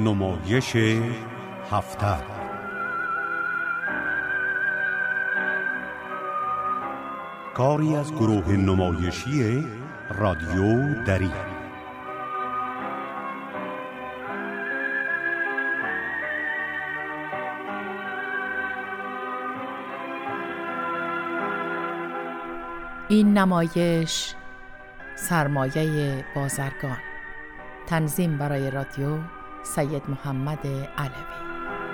نمایش هفته. کاری از گروه نمایشی رادیو دری. این نمایش سرمایه بازرگان. تنظیم برای رادیو سید محمد علوی.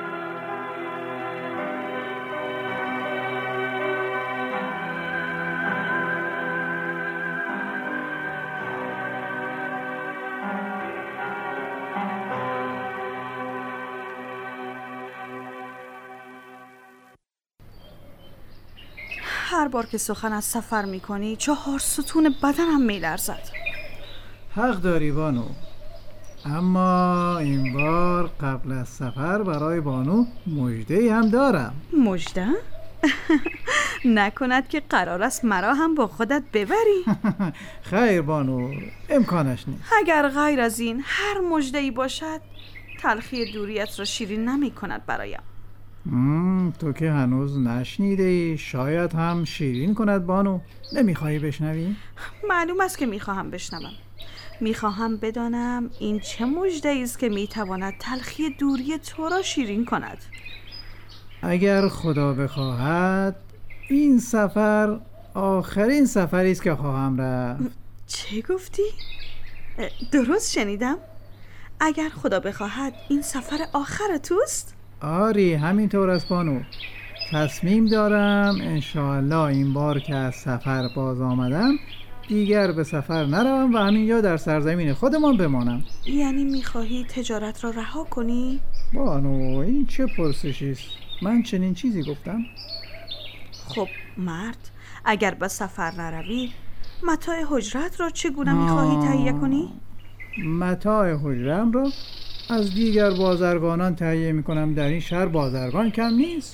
هر بار که سخن از سفر میکنی 4 ستون بدنم میلرزد. حق داری بانو، اما این بار قبل از سفر برای بانو مژده‌ای هم دارم. مژده؟ نکند که قرار است مرا هم با خودت ببری؟ خیر بانو، امکانش نیست. اگر غیر از این هر مژده‌ای باشد تلخی دوریت را شیرین نمی کند برایم. تو که هنوز نشنیدی، شاید هم شیرین کند بانو. نمیخوایی بشنوی؟ معلوم است که میخواهم بشنوم. میخواهم بدانم این چه مژده‌ای است که میتواند تلخی دوری تو را شیرین کند. اگر خدا بخواهد این سفر آخرین سفری است که خواهم رفت. چه گفتی؟ درست شنیدم؟ اگر خدا بخواهد این سفر آخر توست؟ آری همینطور است بانو. تصمیم دارم انشاءالله این بار که از سفر باز آمدم دیگر به سفر نروم و همینجا در سرزمین خودمان بمانم. یعنی میخواهی تجارت را رها کنی؟ بانو این چه پرسشی است؟ من چنین چیزی گفتم؟ خب مرد، اگر به سفر نروی متاع حجرت را چگونه میخواهی تهیه کنی؟ متاع حجرم را از دیگر بازرگانان تهیه میکنم. در این شهر بازرگان کم نیست.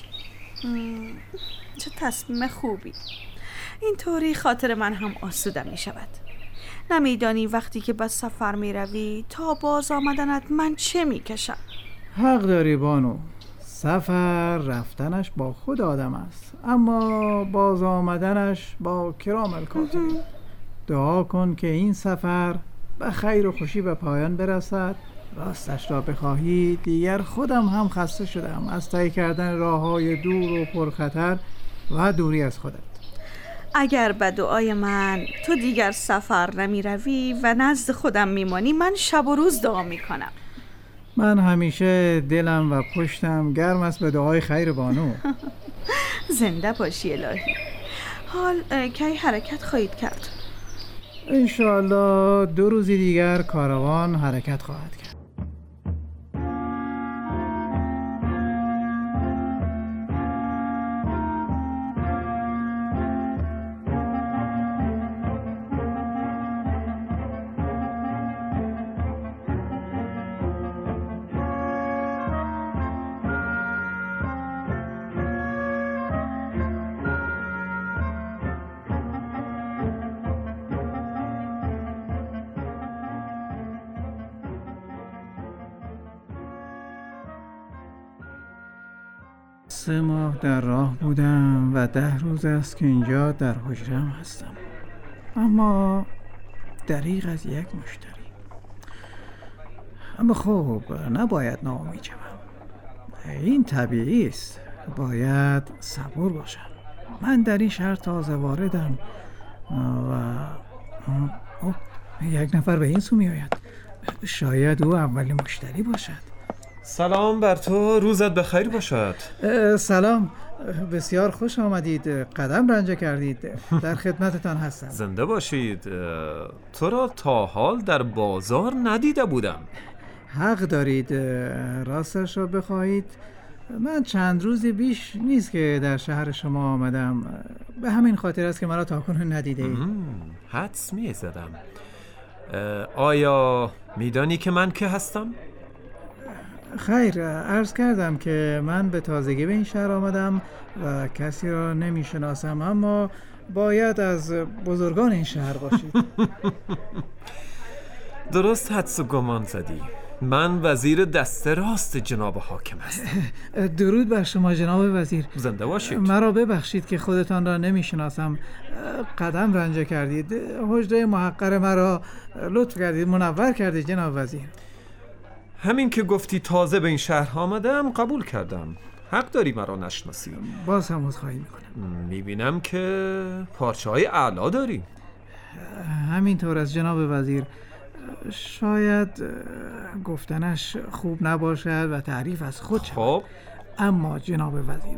چه تصمیم خوبی. اینطوری خاطر من هم آسوده می شود. نمیدانی وقتی که به سفر می روی تا باز آمدنت من چه می کشم. حق داری بانو، سفر رفتنش با خود آدم است، اما باز آمدنش با کرام الکاتبین. دعا کن که این سفر به خیر و خوشی به پایان برسد. راستش را بخواهی دیگر خودم هم خسته شدم از طی کردن راههای دور و پرخطر و دوری از خودت. اگر به دعای من تو دیگر سفر نمی روی و نزد خودم میمانی من شب و روز دعا می کنم. من همیشه دلم و پشتم گرم است به دعای خیر بانو. زنده باشی الهی. حال کی حرکت خواهید کرد؟ انشاءالله 2 روزی دیگر کاروان حرکت خواهد کرد. سه ماه در راه بودم و 10 روز است که اینجا در حجرم هستم، اما دریغ از یک مشتری. اما خب نباید ناامید شوم. این طبیعی است، باید صبور باشم. من در این شهر تازه واردم و یک نفر به این سو می آید. شاید او اولین مشتری باشد. سلام بر تو، روزت بخیر باشد. سلام، بسیار خوش آمدید. قدم رنجه کردید. در خدمتتان هستم. زنده باشید. تو را تا حال در بازار ندیده بودم. حق دارید. راستش را بخواهید من چند روزی بیش نیست که در شهر شما آمدم. به همین خاطر است که مرا تاکنون ندیده اید. حدس می زدم. آیا میدانی که من که هستم؟ خیر، عرض کردم که من به تازگی به این شهر آمدم و کسی را نمی شناسم، اما باید از بزرگان این شهر باشید. درست حدس و گمان زدی. من وزیر دست راست جناب حاکم هستم. درود بر شما جناب وزیر. زنده باشید. مرا ببخشید که خودتان را نمیشناسم. قدم رنجه کردید. حجره محقر مرا لطف کردید، منور کردید جناب وزیر. همین که گفتی تازه به این شهر آمدم قبول کردم. حق داری مرا نشناسی. باز هم عذرخواهی میکنم. میبینم که پارچه‌های اعلی داری. همینطور از جناب وزیر. شاید گفتنش خوب نباشد و تعریف از خود شد. خب اما جناب وزیر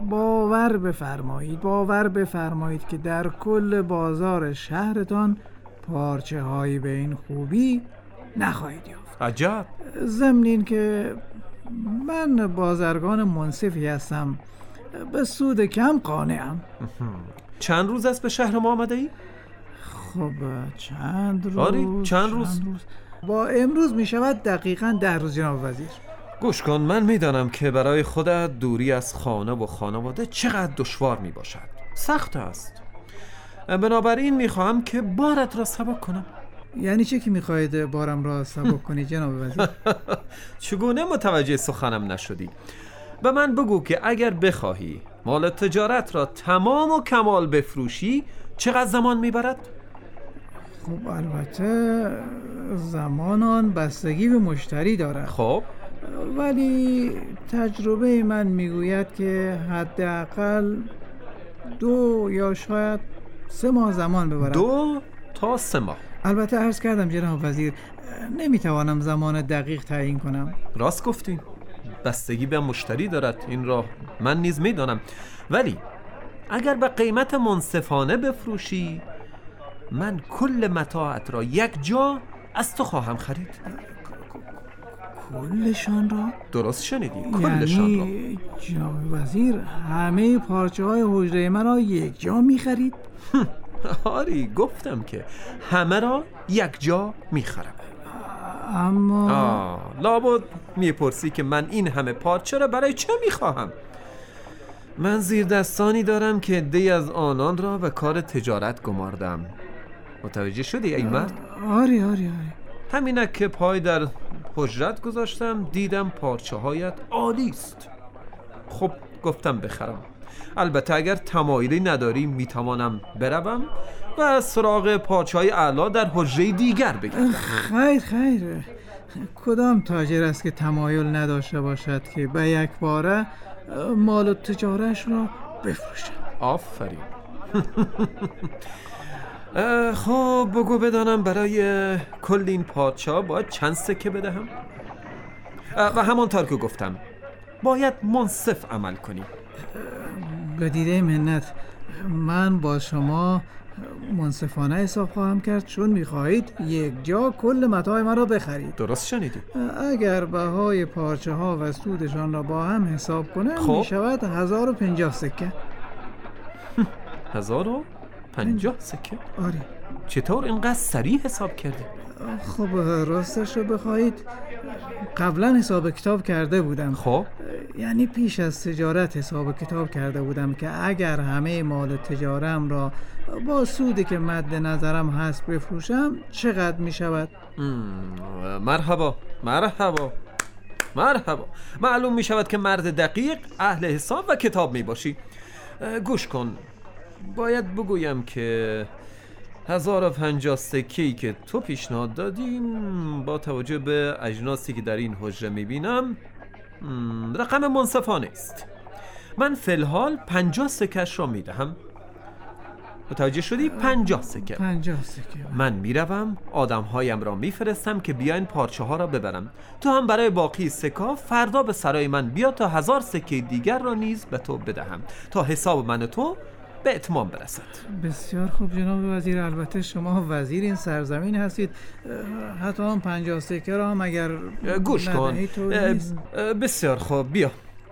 باور بفرمایید که در کل بازار شهرتان پارچه هایی به این خوبی نخواهید یافت. عجب. ضمن این که من بازرگان منصفی هستم، به سود کم قانعم. چند روز است به شهر ما آمده ای؟ خب چند روز. آری چند روز. با امروز می شود دقیقاً 10 روز جناب وزیر. گوش کن، من میدانم که برای خودت دوری از خانه و خانواده چقدر دشوار می باشد. سخت است. بنابراین میخواهم که بارت را سبک کنم. یعنی چه که میخواهید بارم را سبک کنی جناب وزیر؟ چگونه متوجه سخنم نشدی؟ به من بگو که اگر بخواهی مال تجارت را تمام و کمال بفروشی چقدر زمان میبرد؟ خب البته زمان آن بستگی به مشتری دارد. خب ولی تجربه من میگوید که حداقل 2 یا شاید 3 ماه زمان ببرد. 2 تا 3 ماه. البته عرض کردم جناب وزیر نمیتوانم زمان دقیق تعیین کنم. راست گفتین، بستگی به مشتری دارد، این را من نیز میدانم. ولی اگر به قیمت منصفانه بفروشی من کل متاعت را یک جا از تو خواهم خرید. کلشان را؟ درست شنیدی، کلشان را. یعنی جناب وزیر همه پارچه های حجره من را یک جا میخرید؟ آری گفتم که همه را یک جا میخرم. اما لابد میپرسی که من این همه پارچه را برای چه میخواهم؟ من زیر دستانی دارم که عده‌ای از آنان را به کار تجارت گماردم. متوجه شدی ای مرد؟ آری. همینه که پای در حجرت گذاشتم، دیدم پارچه هایت عالی است. خب گفتم بخرم. البته اگر تمایلی نداری میتوانم بروم و از سراغ پارچه های اعلی در حجره دیگر بگردم. خیر کدام تاجر است که تمایل نداشته باشد که به یک باره مال و تجارش را بفروشد؟ آفرین. خب بگو بدانم برای کل این پارچه باید چند سکه بدهم؟ و همانطور که گفتم باید منصف عمل کنی. به دیده منت من با شما منصفانه حساب خواهم کرد، چون میخواهید یک جا کل متاع ما را بخرید. درست شنیدی. اگر بهای پارچه ها و سودشان را با هم حساب کنم خب. میشود 1050 سکه. 1050 سکه؟ آری. چطور اینقدر سریع حساب کردی؟ خب راستش رو بخواهید قبلا حساب کتاب کرده بودم. خب یعنی پیش از تجارت حساب کتاب کرده بودم که اگر همه مال تجارم را با سودی که مد نظرم هست بفروشم چقدر می شود؟ مرحبا. معلوم می شود که مرد دقیق، اهل حساب و کتاب می باشی. گوش کن، باید بگویم که 1050 سکه‌ای که تو پیشنهاد دادیم با توجه به اجناسی که در این حجره میبینم رقم منصفانه است. من فی‌الحال 50 سکه‌اش را میدهم. متوجه شدی؟ 50 سکه. 50 سکه. من میروم آدمهایم را میفرستم که بیاین پارچه ها را ببرم. تو هم برای باقی سکه فردا به سرای من بیا تا 1000 سکه دیگر را نیز به تو بدهم تا حساب من و تو به اتمام برسد. بسیار خوب جناب وزیر. البته شما وزیر این سرزمین هستید، حتی هم 50 سکه را هم اگر گوش کن. بسیار خوب، بیا.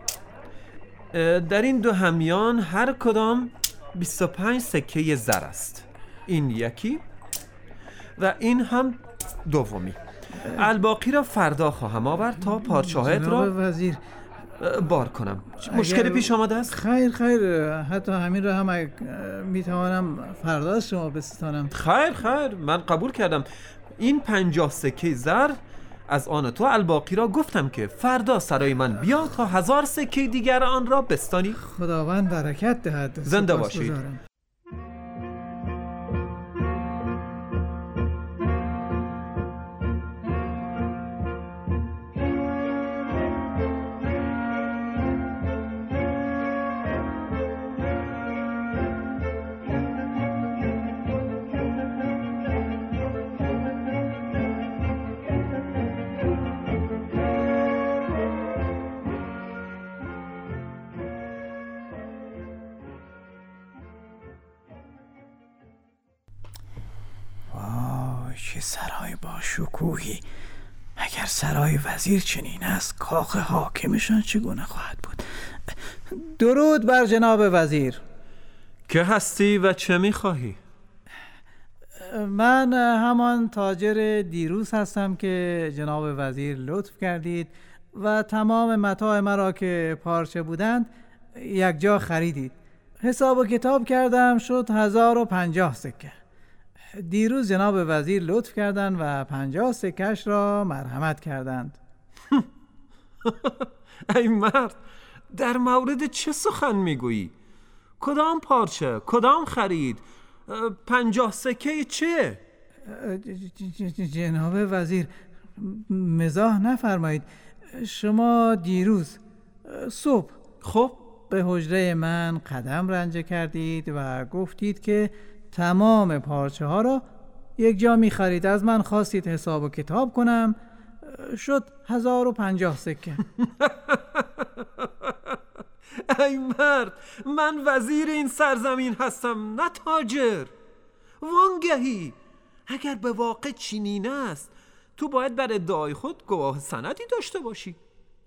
در این دو همیان هر کدام 25 سکه زر است. این یکی و این هم دومی. الباقی را فردا خواهم آورد تا پارچه‌هایت را جناب وزیر بار کنم. مشکلی پیش آمده است؟ خیر حتی همین را هم میتوانم فردا شما بستانم. خیر من قبول کردم. این 50 سکه زر از آن تو الباقی را گفتم که فردا سرای من بیا تا 1000 سکه دیگر آن را بستانی. خداوند برکت دهد. زنده باشید. چه سرای با شکوهی. اگر سرای وزیر چنین است، کاخ حاکمشان چگونه خواهد بود؟ درود بر جناب وزیر. که هستی و چه می‌خواهی؟ من همان تاجر دیروز هستم که جناب وزیر لطف کردید و تمام متاع مرا که پارچه بودند یک جا خریدید. حساب و کتاب کردم، شد 1050 سکه. دیروز جناب وزیر لطف کردند و 50 سکه‌اش را مرحمت کردند. ای مرد، در مورد چه سخن میگویی؟ کدام پارچه؟ کدام خرید؟ 50 سکه چه؟ جناب وزیر مزاح نفرمایید. شما دیروز صبح خب به حجره من قدم رنجه کردید و گفتید که تمام پارچه ها را یک جا می خرید. از من خواستید حساب و کتاب کنم، شد 1050 سکه. ای مرد، من وزیر این سرزمین هستم، نه تاجر. وانگهی اگر به واقع چنین است، تو باید بر ادعای خود گواه سندی داشته باشی.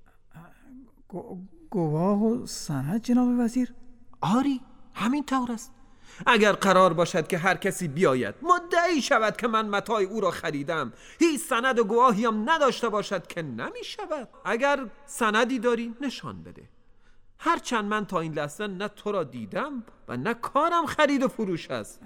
گواه و سند جناب وزیر؟ آری، همین طور است. اگر قرار باشد که هر کسی بیاید مدعی شود که من متاع او را خریدم، هیچ سند و گواهی هم نداشته باشد که نمی شود. اگر سندی داری نشان بده. هرچند من تا این لحظه نه تو را دیدم و نه کارم خرید و فروش است.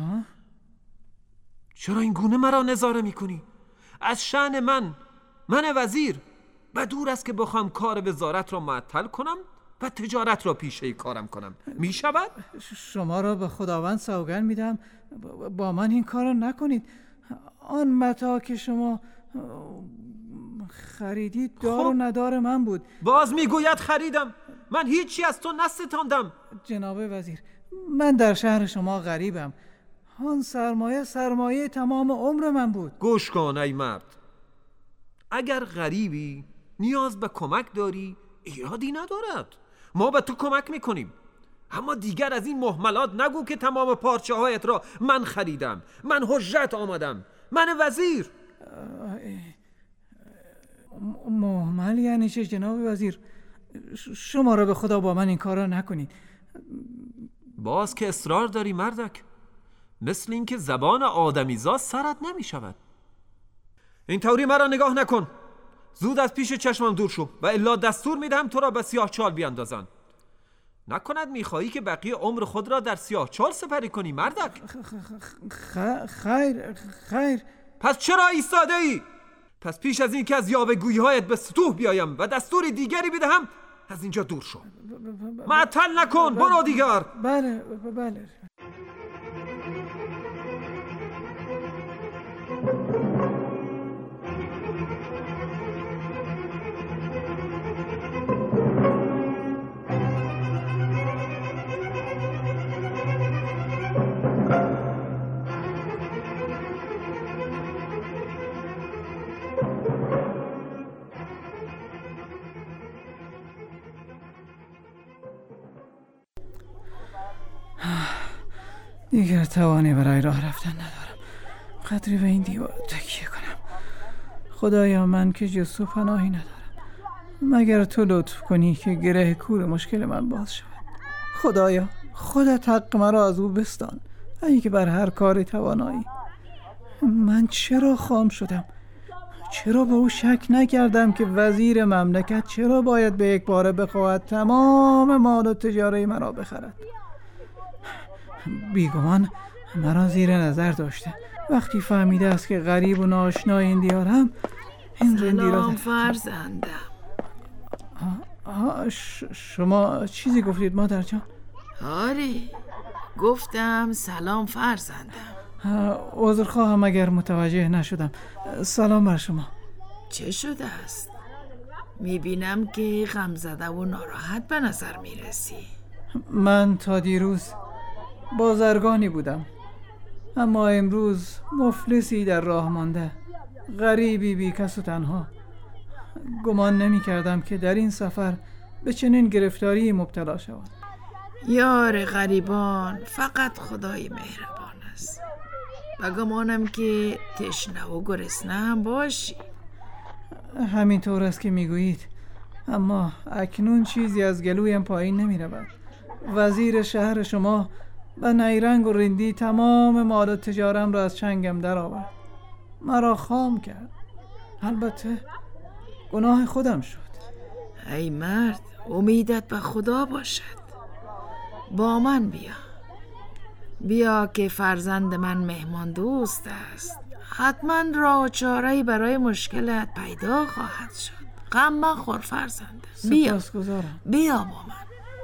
چرا این گونه مرا نظاره می کنی؟ از شأن من وزیر و دور است که بخوام کار وزارت را معطل کنم و تجارت را پیشه کارم کنم. می شود؟ شما را به خداوند سوگند میدم با من این کار را نکنید. آن متاع که شما خریدید دار و ندار من بود. باز میگوید خریدم. من هیچی از تو نستاندم. جناب وزیر، من در شهر شما غریبم. آن سرمایه تمام عمر من بود. گوش کن ای مرد، اگر غریبی نیاز به کمک داری ایرادی ندارد، ما به تو کمک میکنیم. اما دیگر از این مهملات نگو که تمام پارچه هایت را من خریدم. من حجت آمدم، من وزیر. مهمل یعنی چه جناب وزیر؟ شما را به خدا با من این کار را نکنید. باز که اصرار داری مردک، مثل این که زبان آدمیزاد سرت نمی شود. این طوری مرا نگاه نکن. زود از پیش چشمم دور شو و الا دستور میدم تو را به سیاه چال بیاندازن. نکند میخواهی که بقیه عمر خود را در سیاه چال سپری کنی مردک؟ خیر. پس چرا ایستاده ای؟ پس پیش از این که از یاوه‌گویی هایت به سطوح بیایم و دستور دیگری بدهم، از اینجا دور شو. معطل نکن، برو دیگر. بله. دیگر توانی برای راه رفتن ندارم. قدری به این دیوار تکیه کنم. خدایا، من که جز تو پناهی ندارم مگر تو لطف کنی که گره کور مشکل من باز شود. خدایا، خودت حق مرا از او بستان، ای که بر هر کاری توانایی. من چرا خام شدم؟ چرا به او شک نکردم که وزیر مملکت چرا باید به یک باره بخواهد تمام مال و تجاره مرا بخرد؟ بیگمان مرا زیر نظر داشته. وقتی فهمیده است که غریب و ناآشنا این دیارم، این رندی را سلام فرزندم. شما چیزی گفتید مادر جان؟ آره، گفتم سلام فرزندم. عذرخواهم اگر متوجه نشدم. سلام بر شما. چه شده است؟ میبینم که غمزده و ناراحت به نظر میرسی. من تا دیروز بازرگانی بودم، اما امروز مفلسی در راه مانده، غریبی بی کس و تنها. گمان نمی کردم که در این سفر به چنین گرفتاری مبتلا شوم. یار غریبان فقط خدای مهربان است. و گمانم که تشنه و گرسنه هم باشی. همینطور است که میگویید، اما اکنون چیزی از گلویم پایین نمی رود. وزیر شهر شما به نیرنگ و رندی تمام مال و تجارم را از چنگم در آورد، مرا خام کرد. البته گناه خودم شد. ای مرد، امیدت به خدا باشد. با من بیا که فرزند من مهمان دوست است. حتما راه و چاره‌ای برای مشکلت پیدا خواهد شد. غم مخور فرزندم. سپاسگزارم. بیا با من.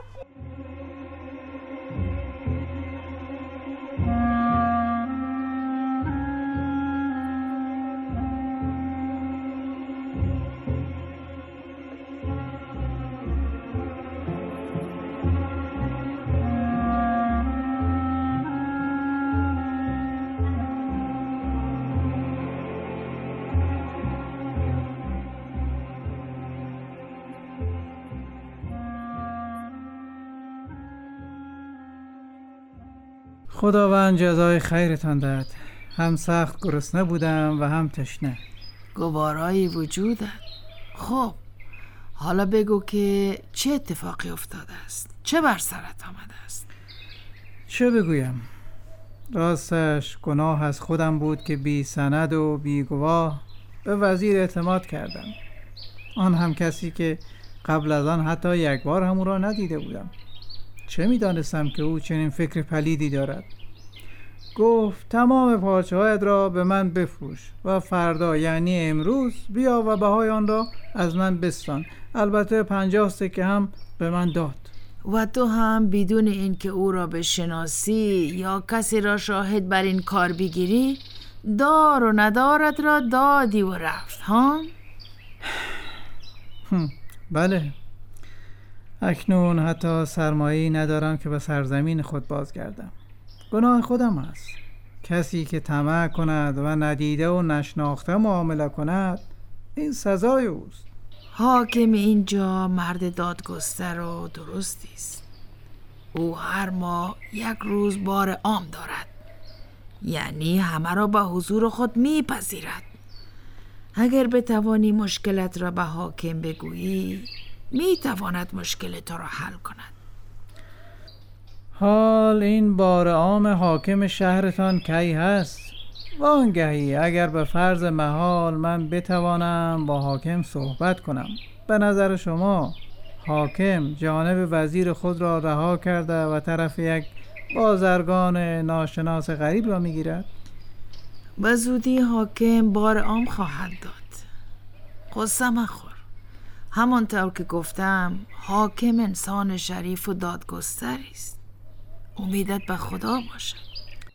خداوند جزای خیرتان دهد. هم سخت گرسنه بودم و هم تشنه. گوارایی وجودت. خب حالا بگو که چه اتفاقی افتاده است؟ چه بر سرت آمده است؟ چه بگویم؟ راستش گناه از خودم بود که بی سند و بی گواه به وزیر اعتماد کردم. آن هم کسی که قبل از آن حتی یک بار هم او را ندیده بودم. چه می‌دانستم که او چنین فکر پلیدی دارد. گفت تمام پارچه‌هایت را به من بفروش و فردا یعنی امروز بیا و بهای آن را از من بستان. البته 50 سکه هم به من داد. و تو هم بدون اینکه او را بشناسی یا کسی را شاهد بر این کار بگیری دار و ندارت را دادی و رفت ها؟ بله، اکنون حتی سرمایه‌ای ندارم که به سرزمین خود بازگردم. گناه خودم است. کسی که طمع کند و ندیده و نشناخته معامله کند، این سزای اوست. حاکم اینجا مرد دادگستر و درستی است. او هر ماه 1 روز بار عام دارد، یعنی همه را به حضور خود میپذیرد. اگر بتوانی مشکلت را به حاکم بگویی میتواند مشکل تو را حل کند. حال این بار عام حاکم شهرتان کی هست؟ وانگهی اگر به فرض محال من بتوانم با حاکم صحبت کنم، به نظر شما حاکم جانب وزیر خود را رها کرده و طرف یک بازرگان ناشناس غریب را میگیرد؟ به زودی حاکم بار عام خواهد داد. غصه مخور. همانطور که گفتم حاکم انسان شریف و دادگستری است. امیدت به خدا باشد.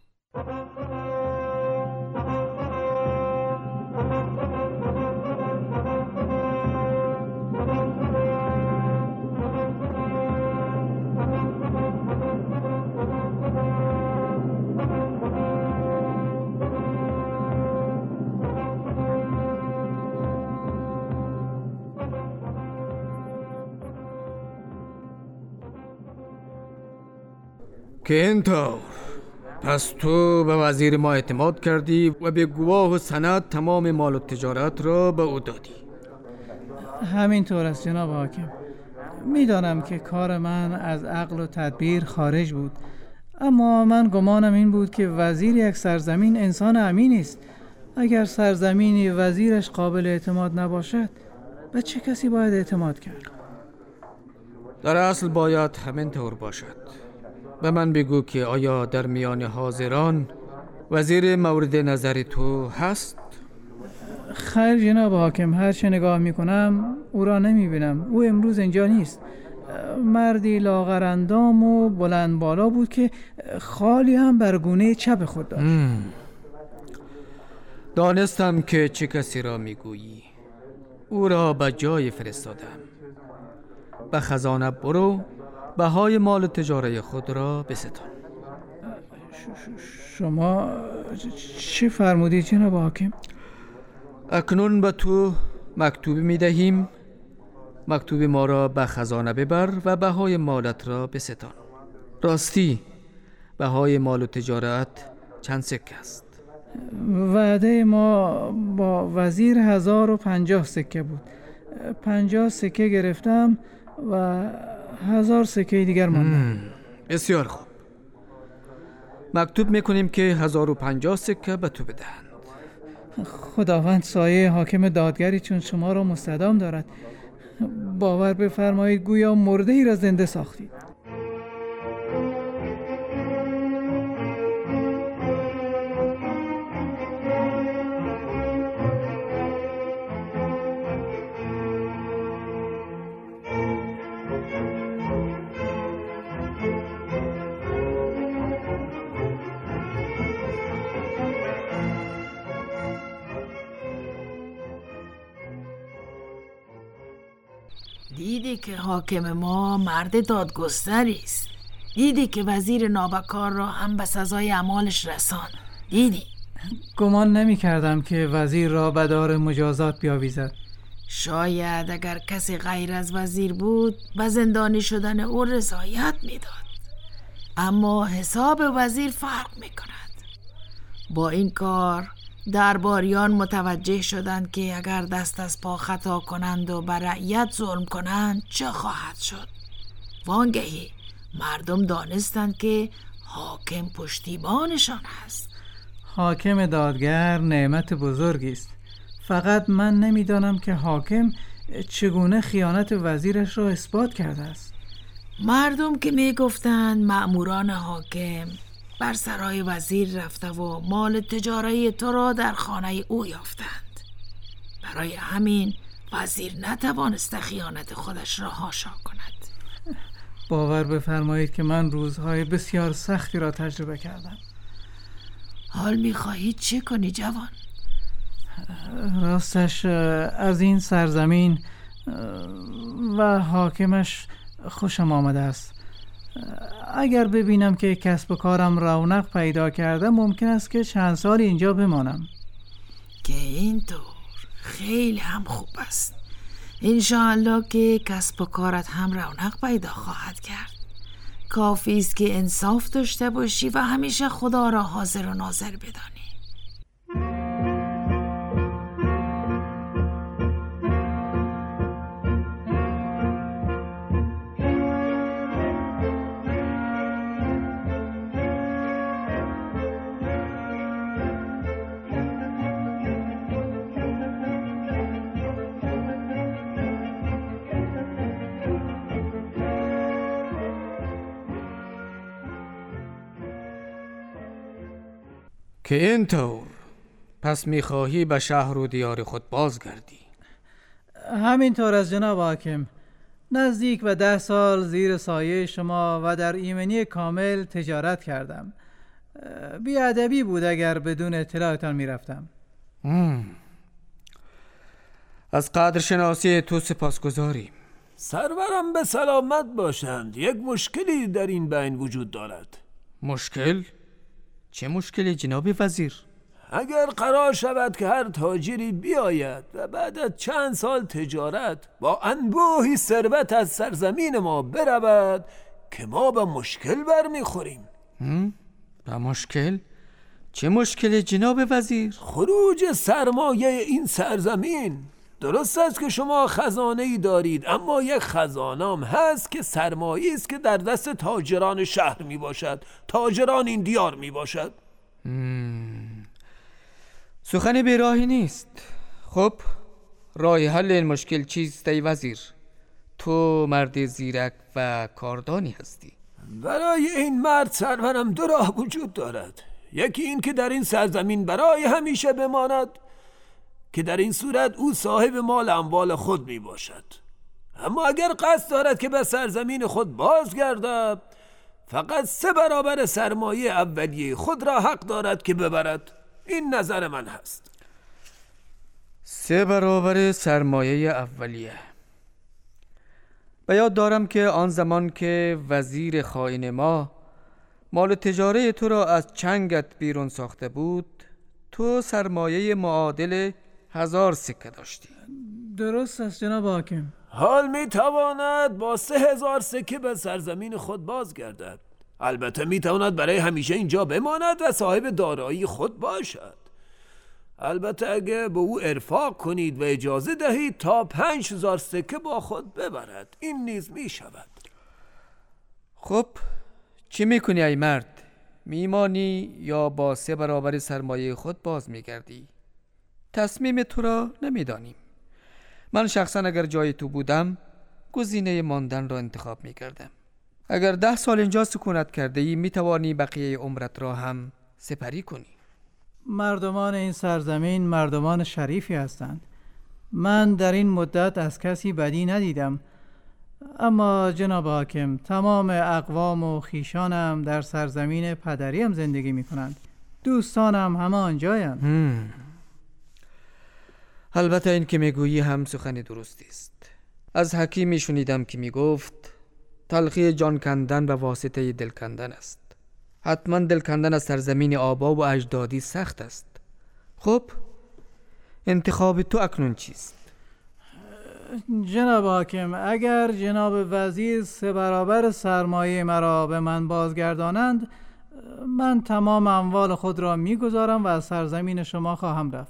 که اینطور پس تو به وزیر ما اعتماد کردی و به گواه و سند تمام مال و تجارت را به او دادی. همینطور است جناب حاکم. میدانم که کار من از عقل و تدبیر خارج بود، اما من گمانم این بود که وزیر یک سرزمین انسان امینی است. اگر سرزمینی وزیرش قابل اعتماد نباشد، به چه کسی باید اعتماد کرد؟ در اصل باید همینطور باشد. به من بگو که آیا در میان حاضران وزیر مورد نظر تو هست؟ خیر جناب حاکم، هر چه نگاه میکنم او را نمیبینم. او امروز اینجا نیست. مردی لاغرندام و بلند بالا بود که خالی هم بر گونه چپ خود داشت. دانستم که چه کسی را میگویی. او را به جای فرستادم. به خزانه برو، بهای مال تجاره خود را بستان. شما چی فرمودید جناب حاکم؟ اکنون به تو مکتوبی میدهیم. مکتوب ما را به خزانه ببر و بهای مالت را بستان. راستی بهای مال و تجارت چند سکه است؟ وعده ما با وزیر 1050 سکه بود. 50 سکه گرفتم و 1000 سکه دیگر ماند. بسیار خوب. مکتوب میکنیم که 1050 سکه به تو بدهند. خداوند سایه حاکم دادگری چون شما را مستدام دارد. باور بفرمایید گویا مرده ای را زنده ساختید. دیدی که حاکم ما مرد دادگستری است. دیدی که وزیر نابکار را هم به سزای اعمالش رسان. دیدی؟ گمان نمی کردم که وزیر را به دار مجازات بیاویزد. شاید اگر کسی غیر از وزیر بود به زندانی شدن او رضایت میداد. اما حساب وزیر فرق می کند. با این کار درباریان متوجه شدند که اگر دست از پا خطا کنند و بر رعیت ظلم کنند چه خواهد شد. وانگهی مردم دانستند که حاکم پشتیبانشان است. حاکم دادگر نعمت بزرگی است. فقط من نمیدانم که حاکم چگونه خیانت وزیرش را اثبات کرده است. مردم که میگفتند مأموران حاکم بر سرای وزیر رفته و مال تجاری تو را در خانه او یافتند. برای همین وزیر نتوانست خیانت خودش را حاشا کند. باور بفرمایید که من روزهای بسیار سختی را تجربه کردم. حال می‌خواهی چه کنی جوان؟ راستش از این سرزمین و حاکمش خوشم آمده است. اگر ببینم که کسب و کارم رونق پیدا کرده ممکن است که چند سال اینجا بمانم. که اینطور خیلی هم خوب است. انشاءالله که کسب و کارت هم رونق پیدا خواهد کرد. کافی است که انصاف داشته باشی و همیشه خدا را حاضر و ناظر بدانی. که اینطور پس میخواهی به شهر و دیار خود بازگردی؟ همینطور از جناب حاکم. نزدیک به 10 سال زیر سایه شما و در ایمنی کامل تجارت کردم. بیادبی بود اگر بدون اطلاعتان میرفتم. از قدرشناسی تو سپاسگزاریم. سرورم به سلامت باشند. یک مشکلی در این بین وجود دارد. مشکل؟ چه مشکلی جناب وزیر؟ اگر قرار شود که هر تاجری بیاید و بعد از چند سال تجارت با انبوهی ثروت از سرزمین ما برود که ما به مشکل برمیخوریم. به مشکل؟ چه مشکلی جناب وزیر؟ خروج سرمایه این سرزمین. درست است که شما خزانه‌ای دارید، اما یک خزانه‌ام هست که سرمایه‌ای است که در دست تاجران شهر می باشد، تاجران این دیار می باشد. سخن بیراهی نیست. خب راه حل این مشکل چیست ای وزیر؟ تو مرد زیرک و کاردانی هستی. برای این مرد سرورم 2 راه وجود دارد. یکی این که در این سرزمین برای همیشه بماند، که در این صورت او صاحب مال اموال خود می باشد. اما اگر قصد دارد که به سرزمین خود بازگردد، فقط 3 برابر سرمایه اولیه خود را حق دارد که ببرد. این نظر من هست. 3 برابر سرمایه اولیه. به یاد دارم که آن زمان که وزیر خائن ما مال تجاره تو را از چنگت بیرون ساخته بود، تو سرمایه معادل 1000 سکه داشتی. درست است جناب حاکم. حال می تواند با 3000 سکه به سرزمین خود بازگردد. البته می تواند برای همیشه اینجا بماند و صاحب دارایی خود باشد. البته اگه به او ارفاق کنید و اجازه دهید تا 5000 سکه با خود ببرد، این نیز می شود. خب چی میکنی ای مرد؟ میمانی یا با 3 برابر سرمایه خود باز میگردی؟ تصمیم تو را نمیدانیم. من شخصا اگر جای تو بودم گزینه ماندن را انتخاب میکردم. اگر 10 سال اینجا سکونت کرده ای میتوانی بقیه عمرت را هم سپری کنی. مردمان این سرزمین مردمان شریفی هستند. من در این مدت از کسی بدی ندیدم. اما جناب حاکم، تمام اقوام و خیشانم در سرزمین پدریم زندگی می کنند. دوستانم همه آنجایند. البته این که میگویی هم سخن درستی است. از حکیمی شنیدم که میگفت تلخی جان کندن به واسطه دل کندن است. حتما دل کندن از سرزمین آبا و اجدادی سخت است. خب انتخاب تو اکنون چیست؟ جناب حاکم، اگر جناب وزیر 3 برابر سرمایه مرا به من بازگردانند، من تمام اموال خود را میگذارم و از سرزمین شما خواهم رفت.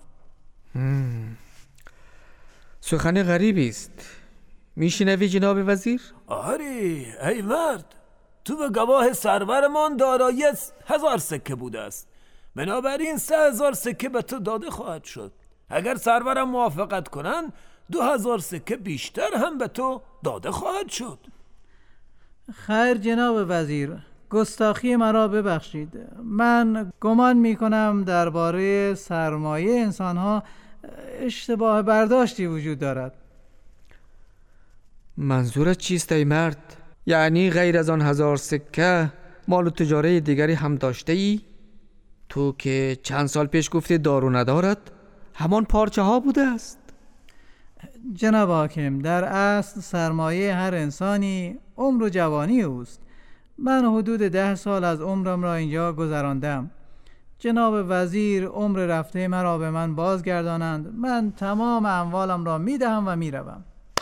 سخن غریبی است. میشنوی جناب وزیر؟ آری ای مرد، تو به گواه سرورمان دارایی 1000 سکه بوده است. بنابراین 3000 سکه به تو داده خواهد شد. اگر سرورم موافقت کنند 2000 سکه بیشتر هم به تو داده خواهد شد. خیر جناب وزیر، گستاخی مرا ببخشید. من گمان می کنم درباره سرمایه انسانها اشتباه برداشتی وجود دارد. منظورت چیست ای مرد؟ یعنی غیر از آن 1000 سکه مال و تجاره دیگری هم داشته ای؟ تو که چند سال پیش گفتی دارو ندارد، همان پارچه ها بوده است. جناب حاکم، در اصل سرمایه هر انسانی عمر و جوانی اوست. من حدود 10 سال از عمرم را اینجا گذراندم. جناب وزیر عمر رفته مرا به من بازگردانند، من تمام اموالم را میدهم و میروم.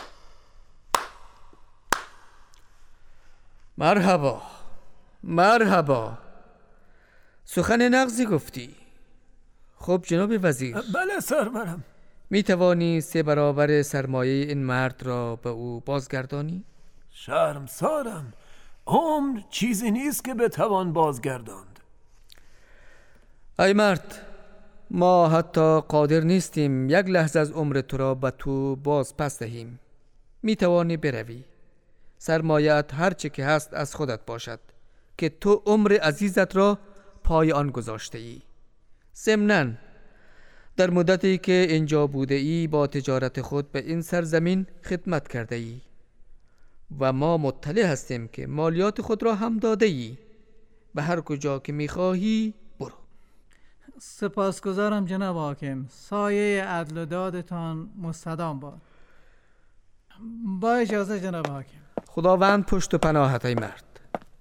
مرحبا مرحبا، سخن نغزی گفتی. خب جناب وزیر، بله سرورم. می توانی 3 برابر سرمایه این مرد را به او بازگردانی؟ شرمسارم، عمر چیزی نیست که بتوان بازگرداند. ای مرد، ما حتی قادر نیستیم 1 لحظه از عمر تو را به تو باز پس دهیم. می توانی بروی. سرمایه‌ات هر چه که هست از خودت باشد که تو عمر عزیزت را پای آن گذاشته ای. ضمناً در مدتی که اینجا بوده ای با تجارت خود به این سرزمین خدمت کرده ای و ما مطلع هستیم که مالیات خود را هم داده ای. به هر کجا که میخواهی برو. سپاسگزارم جناب حاکم. سایه عدل و دادتان مستدام باد. با اجازه جناب حاکم. خداوند پشت و پناهت ای مرد.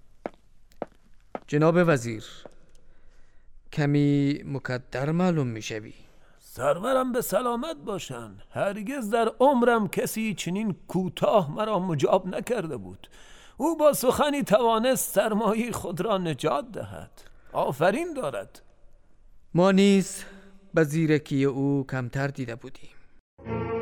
جناب وزیر، کمی مکدر معلوم میشوی. سرورم به سلامت باشند. هرگز در عمرم کسی چنین کوتاه مرا مجاب نکرده بود. او با سخنی توانست سرمایه خود را نجات دهد. آفرین دارد. ما نیز به زیرکی او کمتر دیده بودیم.